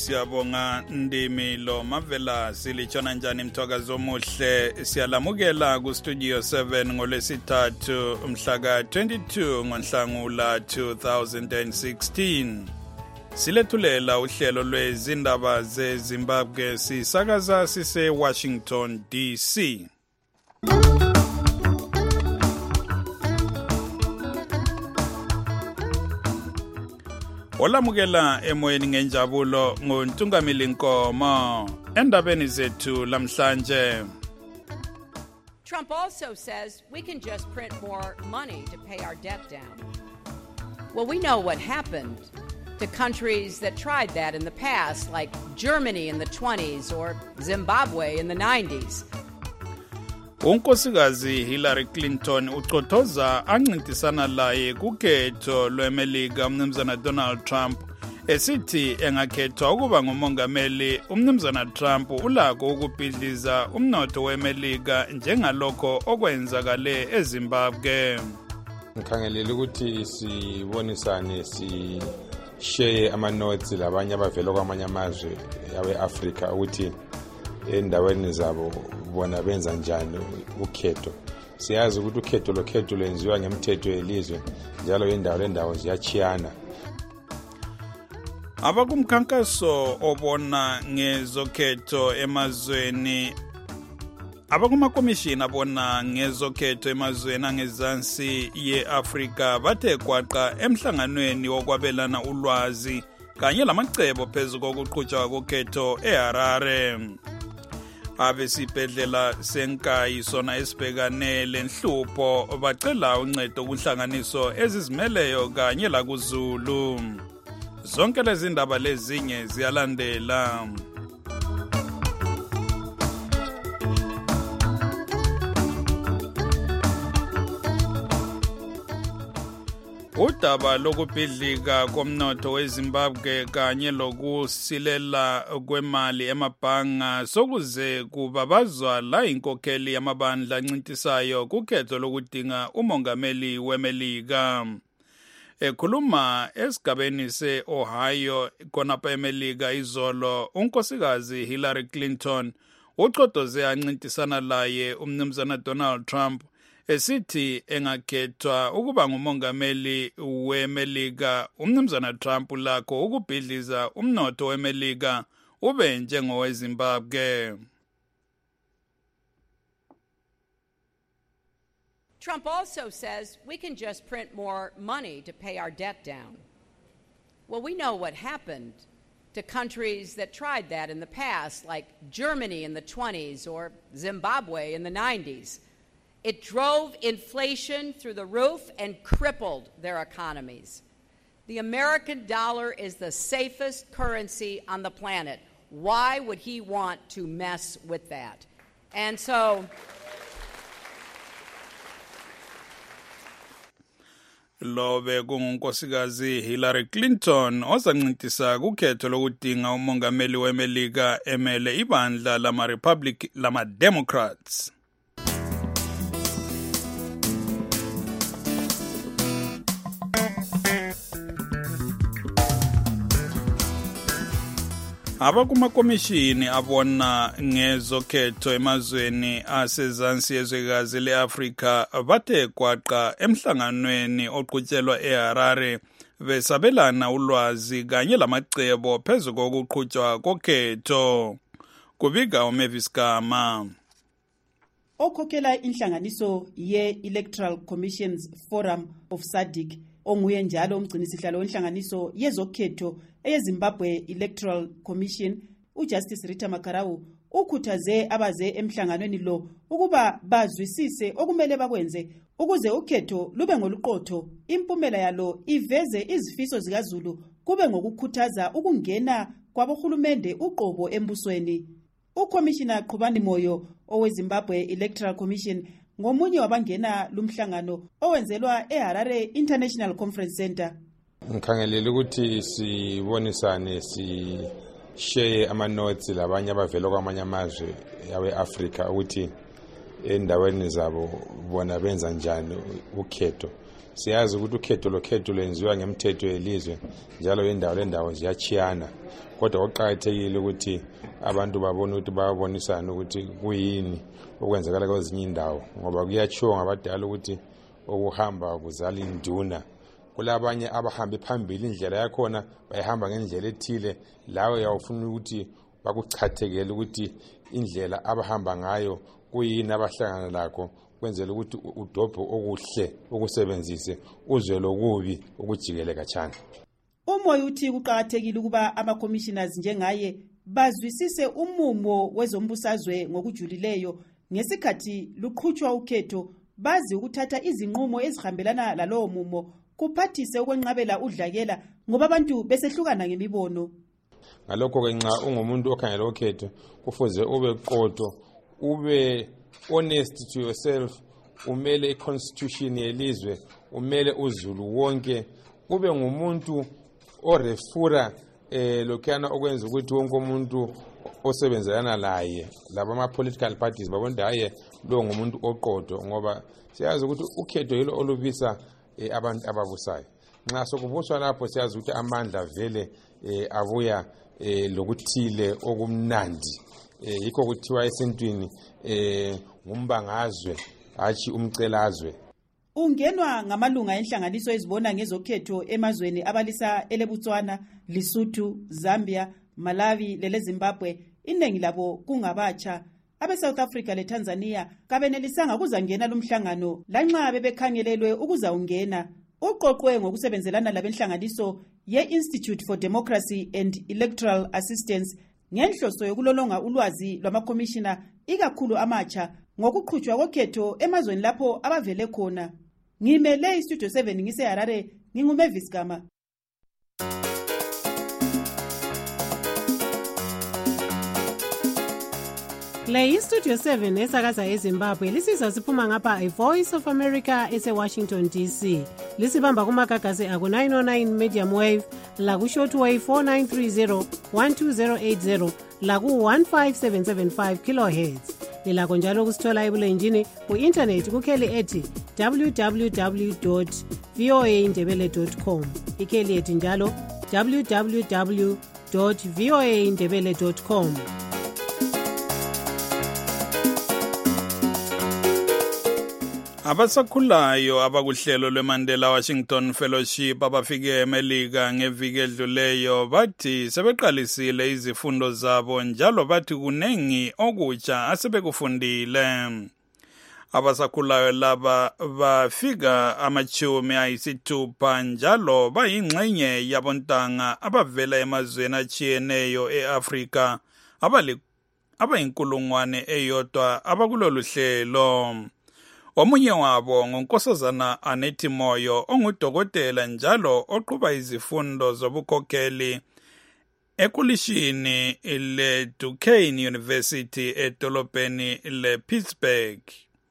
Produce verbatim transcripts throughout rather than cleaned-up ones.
siyabonga Ndimilo Mavela silichona njani mthwakazi omuhle siyalamukela ku studio seven ngolwesithathu mhla ka twenty-two ngoNhlangula two thousand sixteen. Silethulela uhlelo lwezindaba zeZimbabwe sisakaza sise Washington D C. Olamukela emoyeni ngenjabulo ngoNtungamili Nkomo endabeni zethu lamhlanje. Trump also says we can just print more money to pay our debt down. Well, we know what happened to countries that tried that in the past, like Germany in the twenties or Zimbabwe in the nineties. Unkosikazi Hillary Clinton uqothoza ancintisana laye kukhetho lweMelika umnumzana Donald Trump esithi engakhethwa ukuba ngumongameli. Umnumzana Trump ulako ukubhidliza umnotho weMelika njengalokho okwenzakale eZimbabwe. Ngikhangelele ukuthi sibonisane si share ama notes labanye abavela kwamanye amazwe yawe Africa ukuthi endaweni zabo bona benza njani ukhetho. Siyazi ukuthi ukhetho lokhetho lenziwa ngemithetho yelizwe njalo indawo lendawo ziyachiyana. Abakumkhankaso obona ngezokhetho emazweni Abakuma komishini abona ngezokhetho emazweni angezansi yeAfrika bathe kwaqa emhlanganweni wokwabelana ulwazi kanye lamacebo phezu kokuqhutshwa kokhetho eHarare. Abesibhedlela senkayi sona esibhekane lenhlupho bacela uncedo kuhlanganiso ezizimeleyo kanye la kuZulu. Zonke lezi ndaba lezinye ziyalandela. Udaba lokubhidlika komnotho weZimbabwe kanye lokusilela kwemali emabhanga sokuze kubabazwa la inkokheli yamabandla ancintisayo kukhetho lokudinga umongameli weMelika. Ekhuluma esigabeni se-Ohio khonapha eMelika izolo, unkosikazi Hillary Clinton uqothoze ancintisana laye umnumzana Donald Trump esithi engakhethwa ukuba ngumongameli weMelika. Umnumzana Trump lakho ukubhidliza umnotho weMelika ube njengoweZimbabwe. Trump also says we can just print more money to pay our debt down. Well, we know what happened to countries that tried that in the past, like Germany in the twenties or Zimbabwe in the nineties. It drove inflation through the roof and crippled their economies. The American dollar is the safest currency on the planet. Why would he want to mess with that? And so Lobe kungunkosikazi Hillary Clinton ozancintisa kukhetho lokudinga umongameli weMelika emele ibandla lama Republic lama Democrats. Abakuma komishini abona ngezokhetho emazweni asezansi yezwekazi leAfrika bathe kwaqa emhlanganweni oqhutshelwa eHarare besabelana ulwazi kanye lamacebo phezu kokuqhutshwa kokhetho. Kubika uMavis Gama. Okhokhela inhlanganiso ye-Electoral Commissions Forum of S A D C onguye njalo umgcinisihlalo wenhlanganiso yezokhetho eyeZimbabwe Electoral Commission uJustice Rita Makarau ukhuthaze abaze emhlanganweni lo ukuba bazwisise okumele bakwenze ukuze ukhetho lube ngoluqotho. Impumela yalo iveze izifiso zikaZulu kube ngokukhuthaza ukungena kwabohulumende uqobo embusweni. Ucommissioner Qhubani Moyo oweZimbabwe Electoral Commission ngomunye wabangena lumhlangano owenzelwa eHarare International Conference Center. Ngikhangelele ukuthi sibonisane si share ama notes labanye abavela kwamanye amazwe yawe Africa ukuthi endaweni zabo bona benza njani ukhetho. siyazi ukuthi ukhetho lokhetho lwenziwa ngemthetho yelizwe njalo indawo lendawo ziyachiyana, kodwa kuqakathekile ukuthi abantu babone ukuthi bayabonisana ukuthi kuyini okwenzakala kwezinye indawo, ngoba kuyachiwa ngabadala ukuthi ukuhamba kuzala induna. Kulabanye abahamba phambili indlela yakhona bayihamba ngendlela ethile, lawe uyawufuna ukuthi bakuchathekele ukuthi indlela abahamba ngayo kuyini abahlangana lakho, kwenzela ukuthi udobho okuhle ukusebenzise uzwe lokubi ukujikele kachana. Umoya uthi kuqakathekile ukuba ama-commissioners njengaye bazwisise umumo wezombusazwe ngokujulileyo ngesikhathi luqhutshwa ukhetho, bazi ukuthatha izinqumo ezihambelana lalowo mumo, kuphathise ukwenqabela udlakela ngoba abantu besehlukana ngemibono. Ngalokho ke nxa ungumuntu okhangela ukhetho kufuze ube qoto, ube honest to yourself, umele i-constitution yelizwe, umele uzulu wonke, ube ngumuntu orefura eh lokhana okwenza ukuthi wonke umuntu osebenzelana laye laba ama-political parties babonde haye lo ngumuntu oqodo, ngoba siyazi ukuthi ukhetho yilo olubisa eh, abantu ababusayo. Nxa sokubuswa lapho siyazi ukuthi amandla vele eh, abuya eh, lokuthile okumnandi, eh, yikho kuthiwa esintwini eh, ngumbangazwe hathi umcelazwe. Ungenwa ngamalunga enhlanganiso ezibona ngezokhetho emazweni abalisa eleBotswana, Lesotho, Zambia, Malawi lele Zimbabwe. Iningi labo kungabatsha. Abe South Africa le Tanzania kabenelisanga kuzangena lumhlangano lanxa bebekhangelelwe ukuzawungena. Uqoqwe ngokusebenzelana labenhlanganiso ye-Institute for Democracy and Electoral Assistance ngenhloso yokulolonga ulwazi lwama-commissioner ikakhulu amatsha ngokuqhutshwa kokhetho emazweni lapho abavele khona. Ngimele iStudio seven ngise Harare, nginguMavis Gama. Le iStudio seven esakaza eZimbabwe lisiza siphuma ngapha iVoice of America ese Washington D C. Lisibamba kumagagasi aku nine oh nine medium wave, la ku shortwave four nine three zero one two zero eight zero, la ku one five seven seven five kilohertz. Lilakho njalo kusithola ebulenjini ku-internet kukheli ethi w w w dot v o a ndebele dot com, ikheli ethi njalo w w w dot v o a ndebele dot com. Abasakhulayo abakuhlelo lweMandela Washington Fellowship abafike eMelika ngeviki edluleyo bathi sebeqalisile izifundo zabo njalo bathi kunengi okutsha asebekufundile. Abasakhulayo laba bafika amachumi ayisithupha njalo bayingxenye yabontanga abavela emazweni achiyeneyo eAfrika abali abayinkulungwane eyodwa abakulolu hlelo. Omunye wabo nguNkosazana Anethi Moyo ongudokotela njalo oqhuba izifundo zobukhokheli ekulishini le-Duquesne University edolobheni le-Pittsburgh.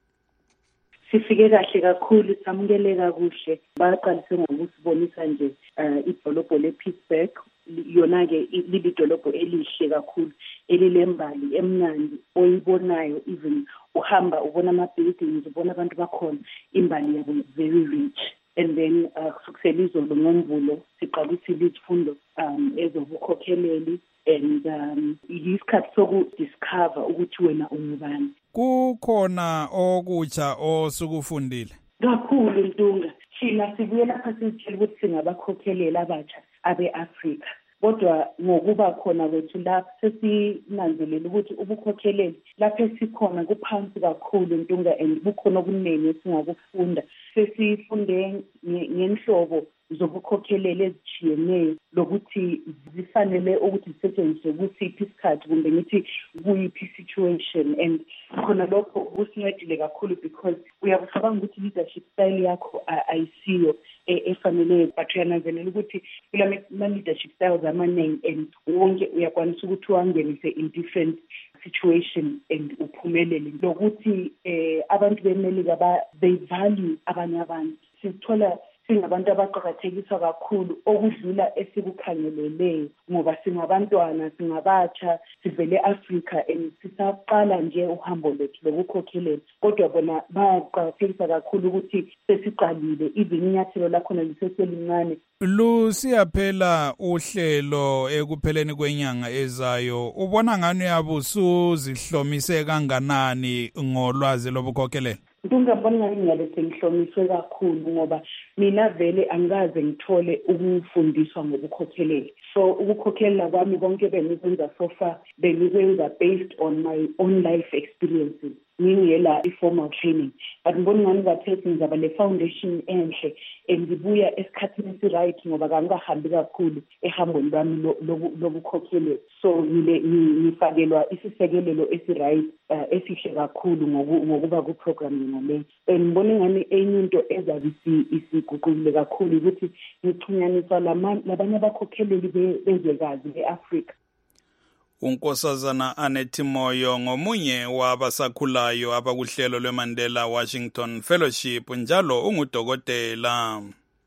Sifike kahle kakhulu, samukeleka kuhle. Baqalise ngokusibonisa nje idolobho le-Pittsburgh, yona-ke lilidolobho elihle kakhulu, elilembali emnandi oyibonayo, even uhamba ubona ama-buildings, ubona abantu bakhona, imbali yabo very rich. And then kusukisela izolo ngoMvulo siqalisile izifundo um ezobukhokheleli, and um yisikhathi sokudiscover ukuthi wena ungubani. Kukhona okutsha osukufundile kakhulu Ntunga. Thina sibuye lapha sitshela ukuthi singabakhokheleli abatsha abe-Afrika, kodwa ngokuba khona kwethu lapha sesinanzelela ukuthi ubukhokheleli lapha esikhona kuphansi kakhulu Ntunga, and bukhona okuningi esingakufunda. Sesifunde ngenhlobo zobukhokheleli ezitshiyeneyo lokuthi zifanele ukuthi zisetshenziswe kusiphi isikhathi kumbe ngithi kuyiphi situation, and khona lokho kusincedile kakhulu because uyabufabanga ukuthi leadership style yakho ayisiyo efanele, but uyananzelela ukuthi kula leadership styles amaningi and wonke uyakwanisa ukuthi uwangenise in different situation and uphumelele. Lokuthi eh abantu beMelika ba they value abanye abantu, sithola singabantu abaqakathekiswa kakhulu okudlula esikukhangeleleyo ngoba singabantwana singabatsha sivele Africa and sisaqala nje uhambo lwethu lokukhokhelela kodwa bona bayaqakathekisa kakhulu ukuthi sesiqalile even inyathelo lakhona liseselincane. Lusiyaphela uhlelo ekupheleni kwenyanga ezayo, ubona ngani yabusu zihlomise kanganani ngolwazi lobukhokhelelo? Ngingabona ngani ngale sengihlomiswe kakhulu ngoba mina vele angikaze ngithole ukufundiswa ngobukhokhelelo. So ukukhokhelela kwami konke bengikwenza so far bengikwenza based on my own life experiences. Ngingela i-formal training but ngibona ngani ngathethi ngizaba le foundation enhle engibuya esikhathini esi-right ngoba kangahambi kakhulu ehambweni lwami lobukhokhelelo. So ngile ngifakelwa isisekelelo esi-right esihle kakhulu ngokuba ku-program yona le. Ngibona ngani enye into ezabe isiguqukile kakhulu ukuthi ngixhunyaniswa labanye abakhokheleli bezwekazi be-Afrika. Unkosazana Anethi Moyo ngomunye wabasakhulayo abakuhlelo lweMandela Washington Fellowship njalo ungudokotela.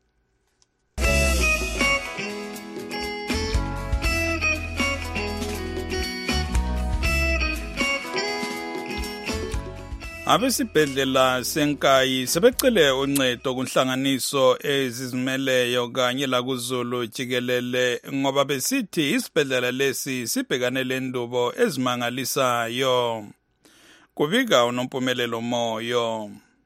Abesibhedlela senkayi sebecele uncedo kunhlanganiso ezizimeleyo kanye lakuZulu jikelele ngoba besithi isibhedlela lesi sibhekane lendubo ezimangalisayo. Kubika uNompumelelo Moyo.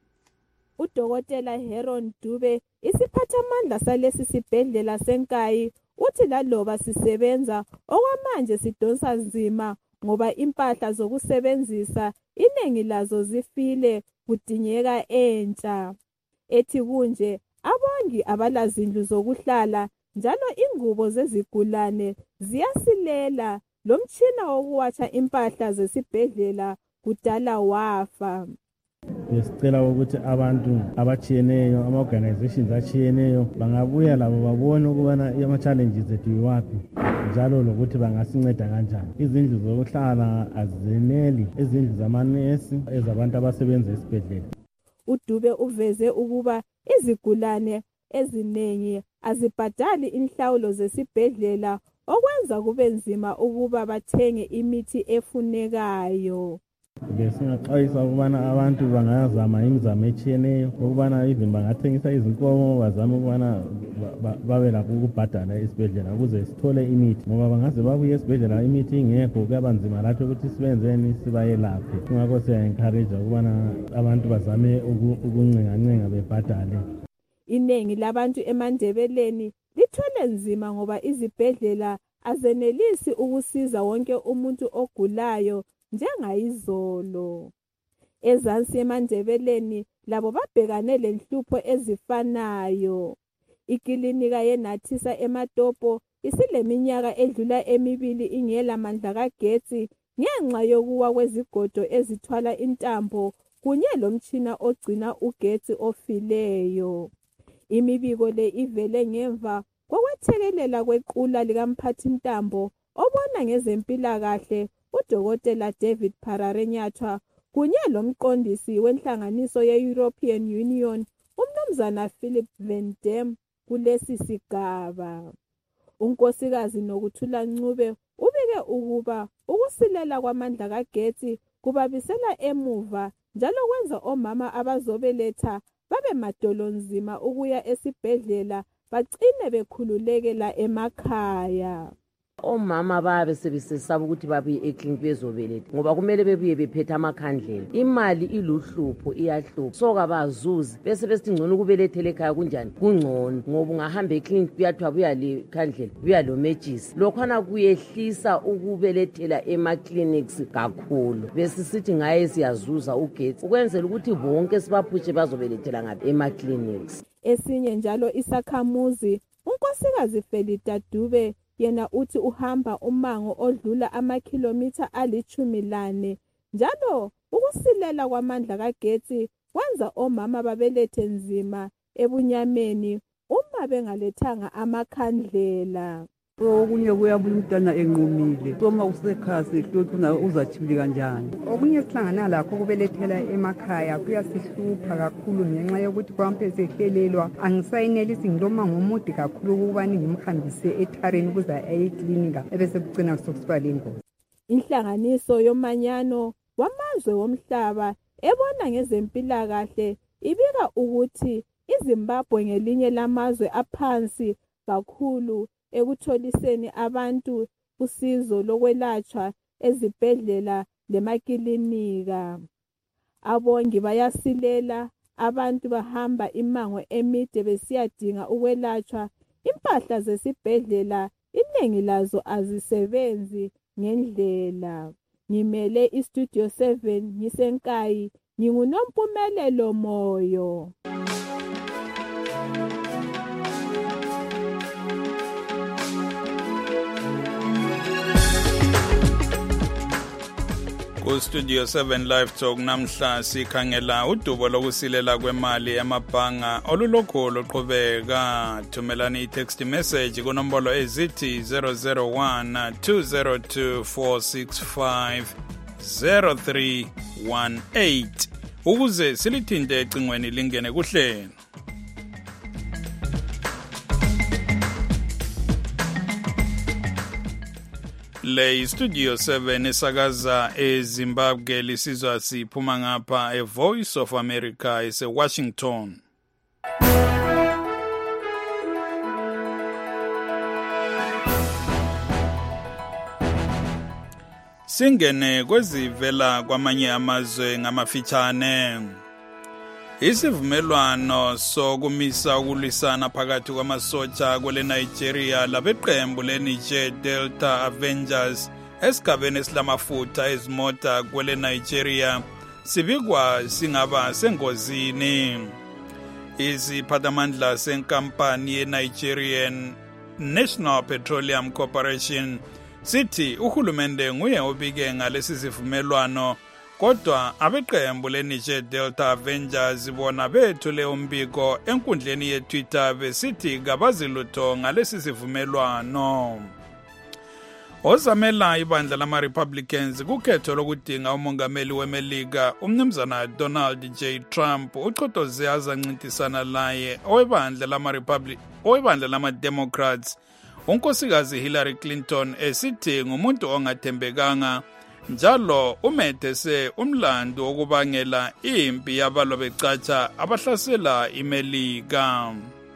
Udokotela Heron Dube isiphathamandla salesi sibhedlela senkayi uthi laloba sisebenza okwamanje sidonsa nzima ngoba impahla zokusebenzisa iningi lazo zifile kudingeka entsha. Ethi kunje abongi abalazindlu zokuhlala njalo ingubo zezigulane ziyasilela lomtshina wokuwatsha impahla zesibhedlela kudala wafa. Besicela ukuthi abantu abatshiyeneyo ama-organizations atshiyeneyo bangabuya labo babone ukubana ama-challenges ethu yiwaphi njalo lokuthi bangasinceda kanjani. Izindlu zokuhlala azizeneli, izindlu zamanesi ezabantu abasebenza esibhedlela. uDube uveze ukuba izigulane eziningi azibhadali inhlawulo zesibhedlela okwenza kube nzima ukuba bathenge imithi efunekayo. Besingaxwayisa ukubana abantu bangazama imizamo etshiyeneyo ukubana even bangathengisa izinkomo bazame ukubana babe lakho ukubhadala esibhedlela ukuze sithole imithi ngoba bangaze babuye esibhedlela imithi ingekho kuyaba nzima lathi ukuthi sibenzeni sibayelaphe. Kungakho siya-encourage ukubana abantu bazame ukuncengancenga bebhadale. Iningi labantu eMandebeleni lithwele nzima ngoba izibhedlela azenelisi ukusiza wonke umuntu ogulayo njengayizolo. Ezansi eMandebeleni labo babhekane lenhlupho ezifanayo. Ikilinika yeNathisa eMatopo isileminyaka edlula emibili ingela mandla kagetsi ngenxa yokuwa kwezigodo ezithwala intambo kunye lomtshina ogcina ugetsi ofileyo. Imibiko le ivele ngemva kokwethekelela kwequla likamphathintambo obona ngezempilakahle uDokotela David Pararenyathwa kunye lomqondisi wenhlanganiso ye-European Union uMnumzana Philip Van Dam kulesi sigaba. Unkosikazi Nokuthula Ncube ubike ukuba ukusilela kwamandla kagetsi kubabisela emuva njalo kwenza omama abazobeletha babe madolonzima ukuya esibhedlela bagcine bekhululekela emakhaya. Omama babe sebesesaba ukuthi babuye eclinic bezobeletha ngoba kumele bebuye bephethe amakhandlela. Imali iluhlupho iyahlupha. So kabazuzi bese besithi ngcono ukubelethela ekhaya kunjani? Kungcono ngoba ungahamba eclinic kuyathiwa buya le khandlela, buya lo matches. Lokhana kuyehlisa ukubelethela ema-clinics kakhulu. Bese sithi ngaye siyazuza ugetsi ukwenzela ukuthi bonke sibaphushe bazobelethela ngabe ema-clinics. Esinye njalo isakhamuzi unkosikazi Felita Dube yena uthi uhamba umango odlula amakhilomitha alichumi lane njalo ukusilela kwamandla kagetsi kwenza omama babelethe nzima ebunyameni uma bengalethanga amakhandlela. okunye kuyabuya umntana enqumile soma usekhaya sihluthu na uzathibili kanjani. Okunye sihlangana lakho kubelethela emakhaya kuyasihlupha kakhulu ngenxa yokuthi kwampe sehlelelwa angisayinelisi ngiloma ngomude kakhulu ukubana ngimhambise ethareni ukuze aye eklinika ebese kucina sokusiba lengozi. Inhlanganiso yomanyano wamazwe womhlaba ebona ngezempilakahle ibika ukuthi iZimbabwe ngelinye lamazwe aphansi kakhulu ekutholiseni abantu usizo lokwelatshwa ezibhedlela lemakilinika. Abongi bayasilela, abantu bahamba imango emide besiyadinga ukwelatshwa. Impahla zesibhedlela iningi lazo azisebenzi ngendlela. Ngimele iStudio seven ngisenkayi, nginguNompumelelo Moyo. Ku-Studio seven Live Talk namhla sikhangela udubo lokusilela kwemali emabhanga olulokhu luqhubeka. Thumelani i-text message kunombolo ezithi zero zero one two zero two four six five zero three one eight ukuze silithinte ecingweni lingene kuhlelo. Le Studio seven esakaza eZimbabwe lisizwa siphuma ngapha eVoice of America eseWashington. Singene kwezivela kwamanye amazwe ngamafitshane. Isivumelwano sokumisa ukulwisana phakathi kwamasotsha kwele Nigeria labeqembu leNiger Delta Avengers esigabeni esilamafutha ezimota kwele Nigeria sibikwa singaba sengozini. Iziphathamandla senkampani yeNigerian National Petroleum Corporation sithi uhulumende nguye obike ngalesi sivumelwano, kodwa abeqembu leNiger Delta Avengers bona bethule umbiko enkundleni yeTwitter besithi kabazilutho ngalesi sivumelwano. Ozamela ibandla lama-Republicans kukhetho lokudinga umongameli weMelika umnumzana Donald J. Trump uchotoze azancintisana laye owebandla lama-Republic owebandla lama-Democrats unkosikazi Hillary Clinton esithi ngumuntu ongathembekanga, njalo umethese umlando wokubangela impi yabalwa becatsha abahlasela iMelika.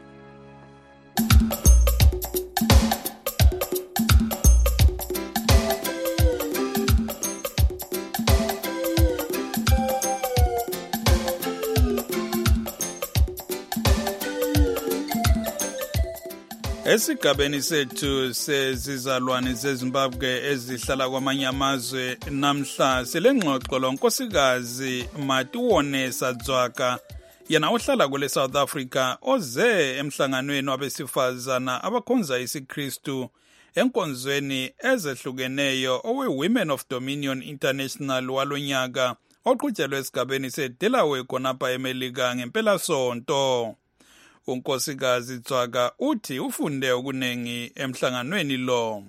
Esigabeni sethu sezizalwane zeZimbabwe ezihlala kwamanye amazwe namhla selengxoxo lonkosikazi Matiwone Sadzwaka, yena ohlala kule South Africa, oze emhlanganweni wabesifazana abakhonza isiKristu enkonzweni ezehlukeneyo owe Women of Dominion International walonyaka oqhutshelwe esigabeni seDelaware khonapha eMelika ngempela sonto. Unkosikazi Tswaka uthi ufunde okunengi emhlanganweni lo.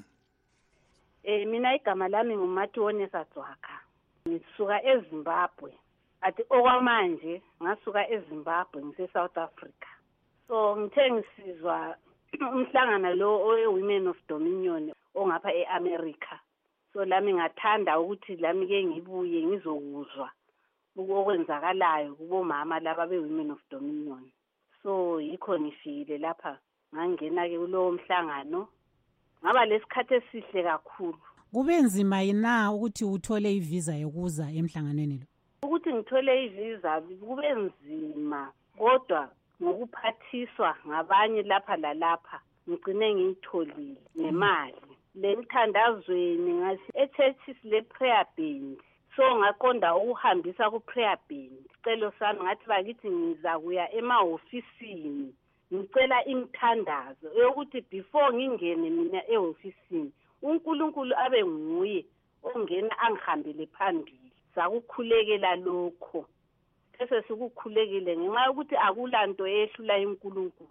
Eh mina igama lami nguMatiwone Sadzwaka. Ngisuka eZimbabwe. Athi okwamanje ngasuka eZimbabwe ngise South Africa. So ngithe ngisizwa umhlangano lo owe Women of Dominion ongapha eAmerica. So lami ngathanda ukuthi lami ke ngibuye ngizokuzwa okwenzakalayo kubomama laba be Women of Dominion. So yikho ngifile lapha ngangena ke kulowo mhlangano, ngaba lesikhathi esihle kakhulu. Kube nzima yina ukuthi uthole ivisa yokuza emhlanganweni lo? Ukuthi ngithole ivisa kube nzima, kodwa ngokuphathiswa ngabanye lapha lalapha ngicine ngiyitholile nemali. Le mthandazweni ngasi eChurch le prayer band. So ngaqonda ukuhambisa ku prayer band. Celo sami ngathi bakithi ngiza kuya emahofisini ngicela imthandazo yokuthi before ngingene mina ehofisini uNkulunkulu abe nguye ongena angihambele phambili. Sakukhulekela lokho. Bese sikukhulekile ngenxa yokuthi akulanto ehlula uNkulunkulu.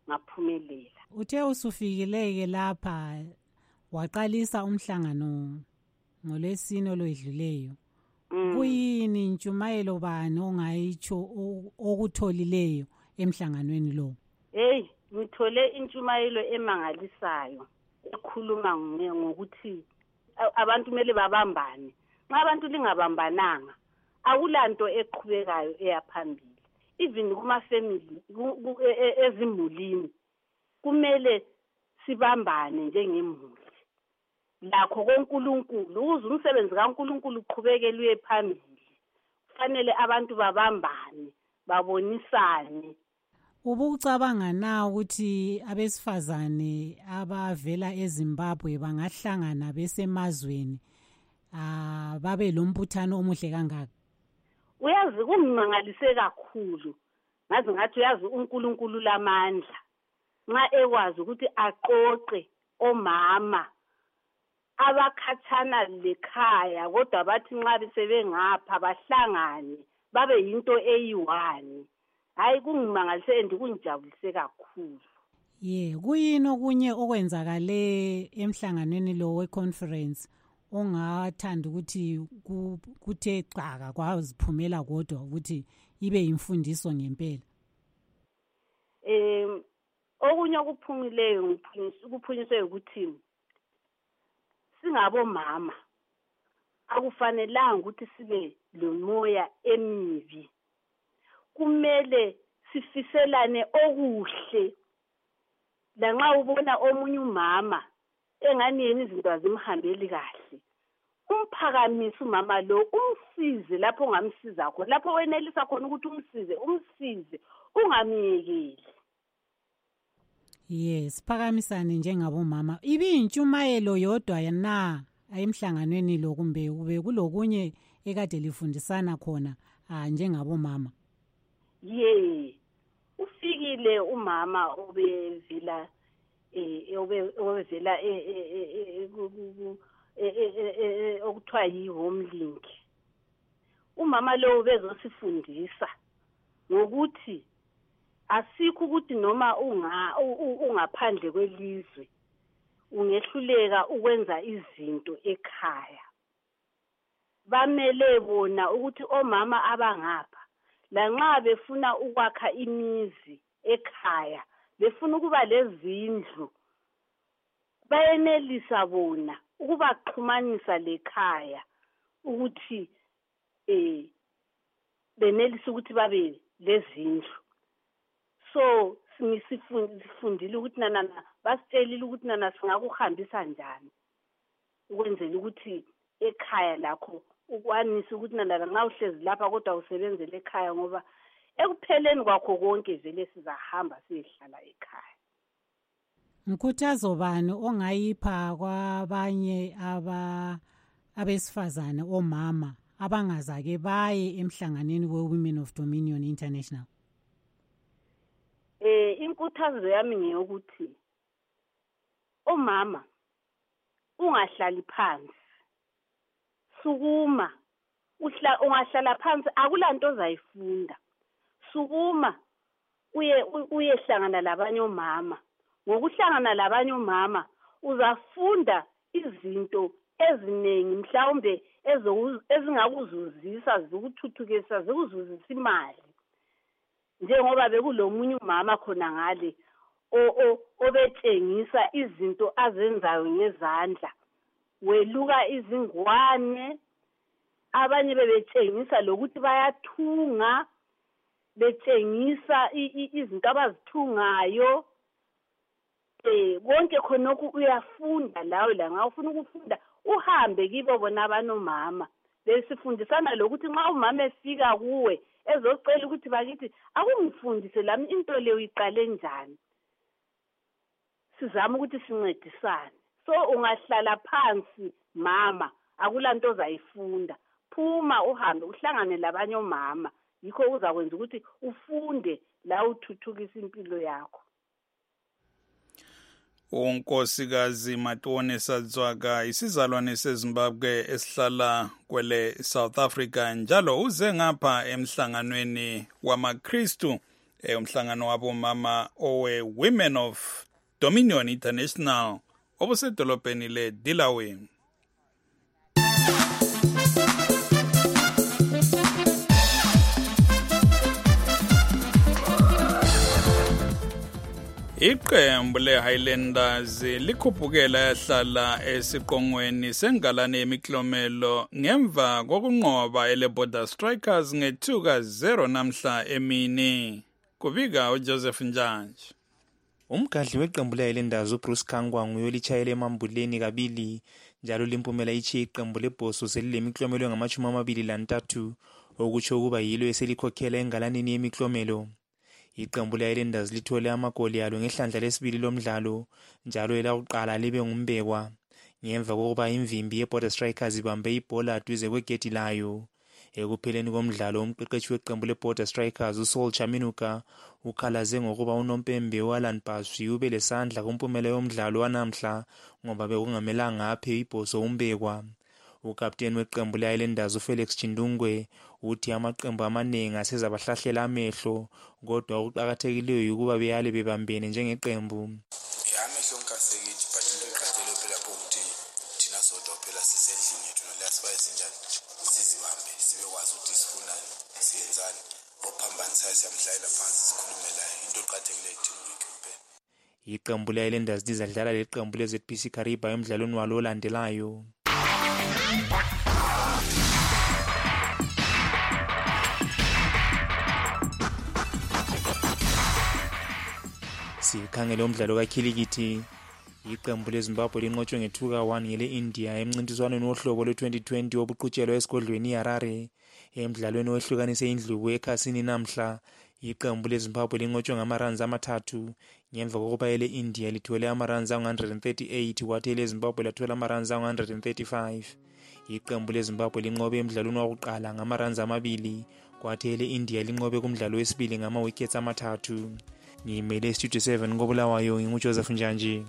ngaphumelela. Uthe usufikileke lapha waqalisa umhlangano ngolwesine olwedluleyo. Kuyini intshumayelo bani ongayitsho okutholileyo emhlanganweni lo? Hey, ngithole intshumayelo emangalisayo ekhuluma ngokuthi abantu kumele babambane. Nxa abantu lingabambananga akulanto eqhubekayo eyaphambili. Even kuma family ezimulini kumele sibambane njengemuli. Lakho koNkulunkulu ukuze umsebenzi kaNkulunkulu uqhubekele uye phambili. Kufanele abantu babambane, babonisane. Ubucabanga na ukuthi abesifazane abavela eZimbabwe bangahlangana besemazweni ah babe lombuthano omuhle kangaka? Uyazi kungimangalise kakhulu. Ngazi ngathi uyazi uNkulunkulu lamandla. Nxa ekwazi ukuthi aqoqe omama abakhathana lekhaya kodwa bathi nxa besebengapha bahlangane babe yinto eyiwani. Hayi kungimangalise ndikungijabulise kakhulu. Ye, kuyini okunye okwenzakale emhlanganweni lo weconference ongathanda ukuthi kuthe xaka kwaziphumela kodwa ukuthi ibe imfundiso ngempela? Eh okunye okuphumileyo ukuphunyiswe ukuthi singabomama akufanelanga ukuthi sibe lomoya emibi. Kumele sifiselane okuhle. Lanxa ubona omunye umama engani yena izinto azimhambeli kahle, umphakamisa umama lo, umsize lapho ongamsiza khona, lapho wenelisa khona ukuthi umsize, umsize, ungamyekeli. Yes, phakamisane njengabomama. Ibiyintshumayelo yodwa yana emhlanganweni lo kumbe kube kulokunye ekade lifundisana khona njengabomama? Ye, ufikile umama obevela eh obevela eh okuthiwa yi-home link. Umama lo bezosifundisa ngokuthi asikho ukuthi noma unga ungaphandle kwelizwe ungehluleka ukwenza izinto ekhaya. Bamele bona ukuthi omama abangapha lanxa befuna ukwakha imizi ekhaya, befuna ukuba lezindlu, bayenelisa bona ukubaxhumanisa lekhaya ukuthi eh benelisa ukuthi babe lezindlu. So sifundile ukuthi nana basitshelile ukuthi nana singakuhambisa njani ukwenzela ukuthi ekhaya lakho ukwanisa ukuthi nana nxa uhlezi lapha kodwa usebenzele ekhaya ngoba ekupheleni kwakho konke vele sizahamba siyehlala ekhaya. Mkhuthazo bani ongayipha kwabanye aba abesifazane omama abangazake baye emhlanganeni we-Women of Dominion International? Eh inkuthazo yami ngeyokuthi omama ungahlali phansi, sukuma, uhla ungahlala phansi akulanto ozayifunda. Sukuma uye uyehlangana labanye omama. Ngokuhlangana labanye omama uzafunda izinto eziningi mhlawumbe ezingakuzuzisa zikuthuthukisa zikuzuzisa imali. Njengoba bekulomunye umama khona ngale obetshengisa izinto azenzayo ngezandla, weluka izingwane, abanye bebetshengisa lokuthi bayathunga, betshengisa izinto abazithungayo. Eh konke khonokho uyafunda lawe la nxa ufuna ukufunda uhambe kibo bona abanomama. Besifundisana lokuthi nxa umama efika kuwe ezocela ukuthi bakithi akungifundise lami into leyo iqale njani, sizama ukuthi sincedisane. So ungahlala phansi mama akulanto ozayifunda, phuma uhambe uhlangane labanye omama, yikho uzakwenza ukuthi ufunde la uthuthukisa impilo yakho. unkosikazi Matuone Sadzwaka isizalwane seZimbabwe esihlala kwele South Africa njalo uze ngapha emhlanganweni wamaKristu eh umhlangano wabomama owe Women of Dominion International obusedolobheni le Delaware. Iqembu le-Highlanders likhuphukela yahlala esiqongweni sengalane yemiklomelo ngemva kokunqoba ele-Border Strikers nge-two ka zero namhla emini. Kubika uJoseph Njanje. Umgadli weqembu le-Highlanders uBruce Kangwa nguyolitshayela emambuleni kabili njalo limpumela ichiye iqembu lebhoso selilemiklomelo engamashumi amabili lantathu okutsho ukuba yilo eselikhokhela engalaneni yemiklomelo. Iqembu le-Highlanders lithole amagoli yalo ngehlandla lesibili lomdlalo njalo elakuqala libe ngumbekwa ngemva kokuba imvimbi ye-Border Strikers ibambe ibhola duze kwegedi layo. Ekupheleni komdlalo umqeqeshi weqembu le-Border Strikers uSaul Chaminuka ukhalaze ngokuba unompembe u-Alan Baswi ube lesandla kumpumela yomdlalo wanamhla ngoba bekungamelanga aphe ibhoso umbekwa. Ukapteni weqembu le-Highlanders uFelix Chindungwe uthi amaqembu amaningi asezabahlahlela amehlo kodwa ukuqakathekileyo ukuba beyale bebambene njengeqembu. Amehlo nkasekithi but into eqhathele phela ukuthi thina sodwa phela sisendlini yethu nalasiba esinjani sizibambe sibekwazi ukuthi sifunani siyenzani ophambanisa siyamhlayela phansi sikhulume la into eqhathekileyo teamwork kuphela. Iqembu le-Highlanders lizadlala leqembu le-Z P C Kariba emidlalweni walo olandelayo. Sikhangele umdlalo kakhilikithi. Iqembu leZimbabwe linqotshwe nge-two ka one ngele-India emncintiswaneni wohlobo lwe-twenty twenty wobuqhutshelwa esigodlweni iHarare. Emdlalweni wehlukanise indlubu ekhasini namhla iqembu leZimbabwe linqotshwe ngamaranzi amathathu ngemva kokuba ele-India lithole amaranzi angu-one hundred thirty-eight kwathi eleZimbabwe lathola amaranzi angu-one hundred thirty-five. Iqembu leZimbabwe linqobe emdlalweni wakuqala ngamaranzi amabili kwathi ele-India linqobe kumdlalo wesibili ngama-wickets amathathu. Ngimele Studio seven ngobulawayo nginguJoseph Njanje.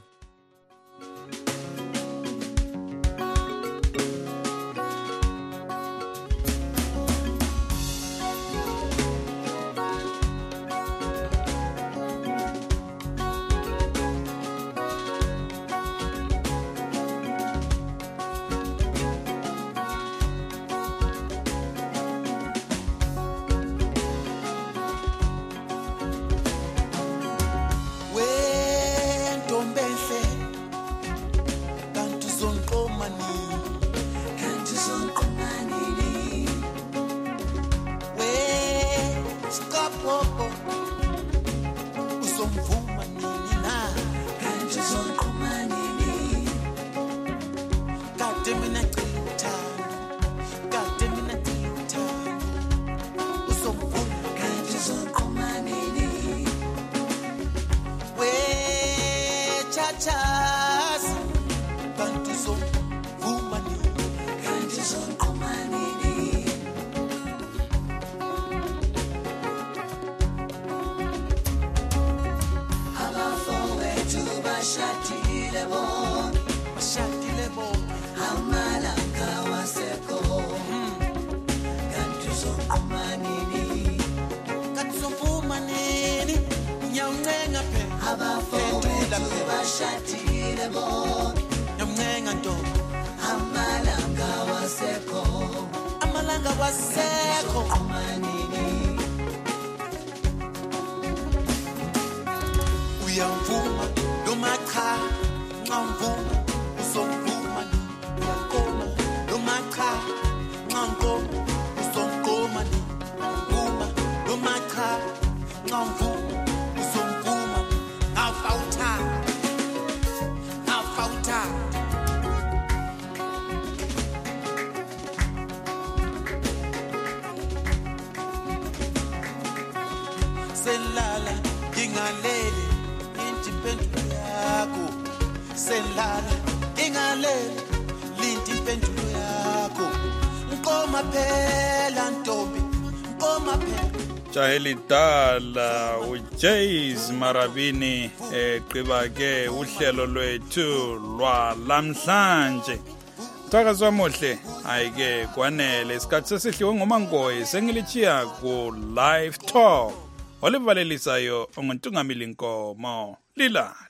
Selala ingalele inti pendulo yakho selala ingalele linti pendulo yakho nkoma phela ntombi nkoma phela Jaheli dala uJays Marabini eqiba ke uhlelo lwethu lwa lamhlanje. Thakazwa mohle ayike kwanele isikhathi sesihliwe ngomangoyi sengilichiya ku live talk olivalelisayo onguntungamili nkomo lila